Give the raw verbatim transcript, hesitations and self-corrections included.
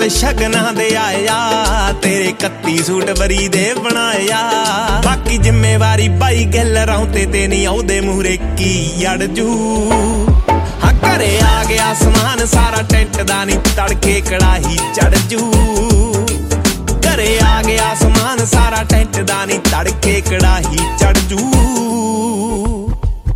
ਨਾਲ ਸ਼ਗਨਾਂ ਦੇ ਆਇਆ, ਤੇਰੇ ਕੱਤੀ ਸੂਟ ਵਰੀ ਦੇ ਬਣਾਇਆ। ਬਾਕੀ ਜ਼ਿੰਮੇਵਾਰੀ ਬਾਈ ਗਿੱਲ ਰੌਂਤੇ ਤੇ ਨਹੀਂ ਆਉਦੇ ਮੂਹਰੇ ਕੀ ਅੜ ਜੂ। ਹਾਂ ਘਰੇ ਆ ਗਿਆ ਸਮਾਨ ਸਾਰਾ ਟੈਂਟ ਦਾ ਨੀ ਤੜਕੇ ਕੜਾਹੀ ਚੜ ਜੂ। ਘਰੇ ਆ ਗਿਆ ਸਮਾਨ ਸਾਰਾ ਟੈਂਟ ਦਾ ਨੀ ਤੜਕੇ ਕੜਾਹੀ ਚੜ ਜੂ।